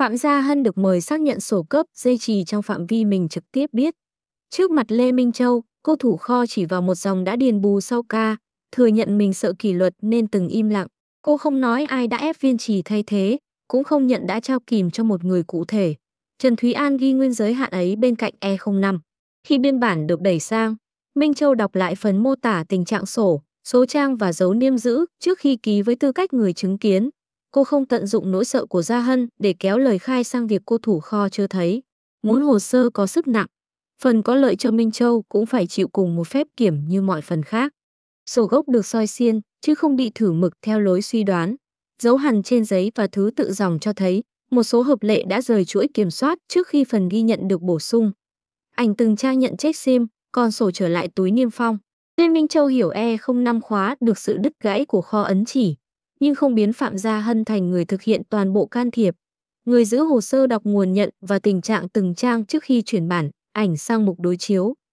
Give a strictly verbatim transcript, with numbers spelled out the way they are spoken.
Phạm Gia Hân được mời xác nhận sổ cấp dây chì trong phạm vi mình trực tiếp biết. Trước mặt Lê Minh Châu, cô thủ kho chỉ vào một dòng đã điền bù sau ca, thừa nhận mình sợ kỷ luật nên từng im lặng. Cô không nói ai đã ép viên trì thay thế, cũng không nhận đã trao kìm cho một người cụ thể. Trần Thúy An ghi nguyên giới hạn ấy bên cạnh E không năm. Khi biên bản được đẩy sang, Minh Châu đọc lại phần mô tả tình trạng sổ, số trang và dấu niêm giữ trước khi ký với tư cách người chứng kiến. Cô không tận dụng nỗi sợ của Gia Hân để kéo lời khai sang việc cô thủ kho chưa thấy. Muốn hồ sơ có sức nặng, phần có lợi cho Minh Châu cũng phải chịu cùng một phép kiểm như mọi phần khác. Sổ gốc được soi xiên, chứ không bị thử mực theo lối suy đoán. Dấu hằn trên giấy và thứ tự dòng cho thấy một số hợp lệ đã rời chuỗi kiểm soát trước khi phần ghi nhận được bổ sung. Ảnh từng trang nhận check sim, còn sổ trở lại túi niêm phong. Lê Minh Châu hiểu E không năm khóa được sự đứt gãy của kho ấn chỉ, nhưng không biến Phạm Gia Hân thành người thực hiện toàn bộ can thiệp. Người giữ hồ sơ đọc nguồn nhận và tình trạng từng trang trước khi chuyển bản, ảnh sang mục đối chiếu.